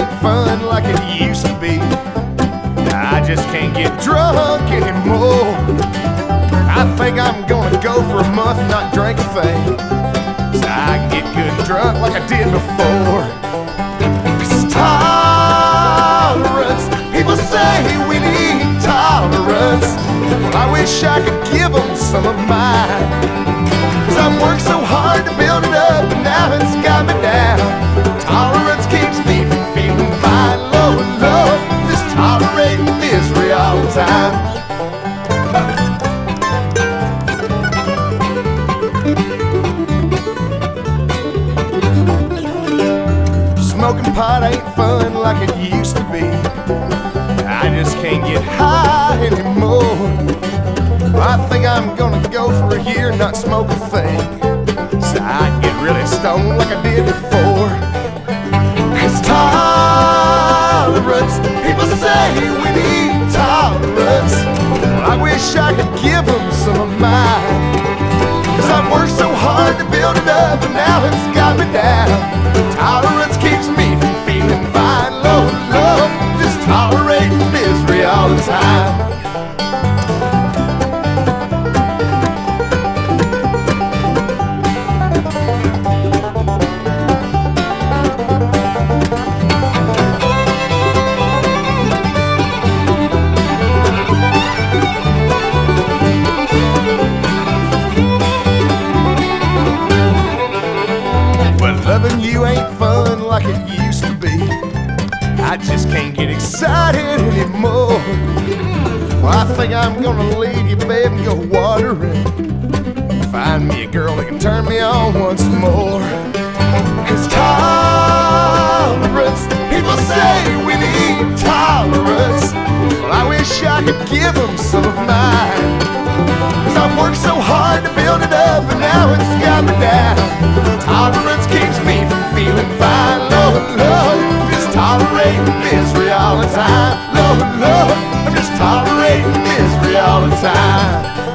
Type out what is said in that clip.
ain't fun like it used to be. I just can't get drunk anymore. I think I'm gonna go for a month and not drink a thing, so I can get good and drunk like I did before. 'Cause tolerance, people say we need tolerance. Well, I wish I could give them some of mine, 'cause I've worked so hard to build it up, and now it's got me down. Tolerance keeps me from feeling fine. Low and low, just tolerating misery all the time. Smoking pot ain't fun like it used to be. I just can't get high anymore. I think I'm gonna go for a year and not smoke a thing, so I get really stoned like I did before. 'Cause tolerance, people say we need tolerance. Well, I wish I could give them some of mine, 'cause I've worked so hard to build it up, and now it's got me down. Tolerance keeps me from feeling fine. Low, low, just tolerating misery all the time. Loving you ain't fun like it used to be. I just can't get excited anymore. Well, I think I'm gonna leave you, babe, and go watering. Find me a girl that can turn me on once more. 'Cause tolerance, people say we need tolerance. Well, I wish I could give them some of mine, 'cause I've worked so hard to build it up, and now it's got me down. Tolerance keeps me from feeling fine. Low, low, just tolerating misery all the time. Low, low, I'm just tolerating misery all the time.